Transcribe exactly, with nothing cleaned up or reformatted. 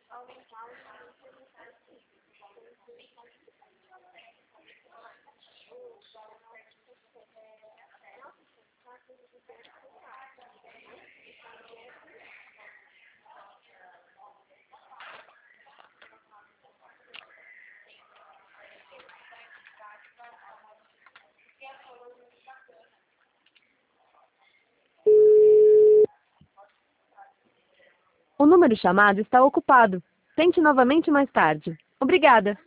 O número chamado está ocupado. Tente novamente mais tarde. Obrigada.